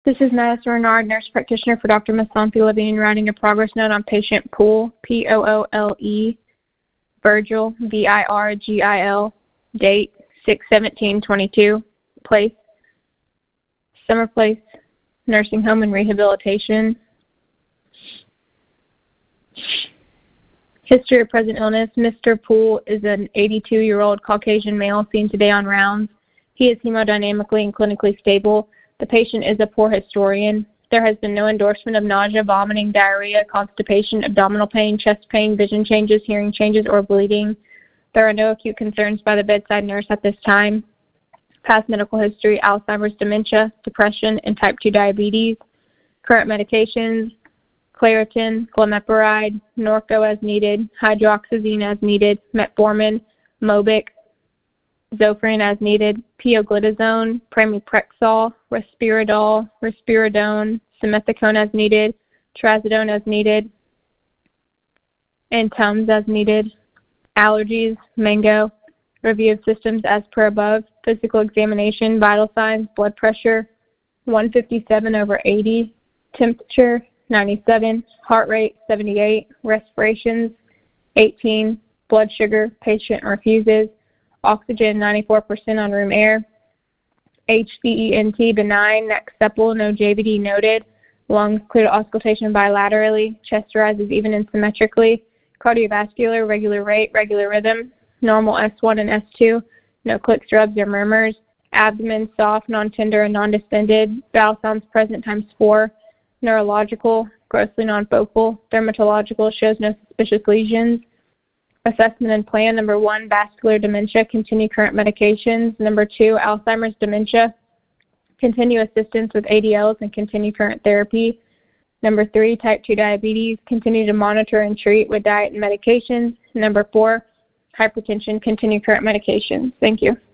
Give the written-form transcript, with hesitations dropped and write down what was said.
This is Madison Renard, nurse practitioner for Dr. Masanthi, living and writing a progress note on patient Poole, Poole, Virgil, Virgil, date 6/17/22, place, Summer Place, Nursing Home and Rehabilitation. History of present illness. Mr. Poole is an 82-year-old Caucasian male seen today on rounds. He is hemodynamically and clinically stable. The patient is a poor historian. There has been no endorsement of nausea, vomiting, diarrhea, constipation, abdominal pain, chest pain, vision changes, hearing changes, or bleeding. There are no acute concerns by the bedside nurse at this time. Past medical history: Alzheimer's, dementia, depression, and type 2 diabetes. Current medications: Claritin, glimepiride, Norco as needed, hydroxyzine as needed, metformin, Mobic, Zofran as needed, pioglitazone, pramipexole, risperidol, risperidone, simethicone as needed, trazodone as needed, and Tums as needed. Allergies: mango. Review of systems as per above. Physical examination: vital signs, blood pressure 157/80, temperature 97, heart rate 78, respirations 18, blood sugar, patient refuses, oxygen 94% on room air, HCENT benign, neck supple, no JVD noted, lungs clear to auscultation bilaterally, chest rises even and symmetrically, cardiovascular, regular rate, regular rhythm, normal S1 and S2, no clicks, rubs, or murmurs, abdomen soft, non-tender, and non-distended, bowel sounds present ×4, neurological, grossly non-focal, dermatological, shows no suspicious lesions. Assessment and plan: number 1, vascular dementia, continue current medications. Number 2, Alzheimer's dementia, continue assistance with ADLs and continue current therapy. Number 3, type 2 diabetes, continue to monitor and treat with diet and medications. Number 4, hypertension, continue current medications. Thank you.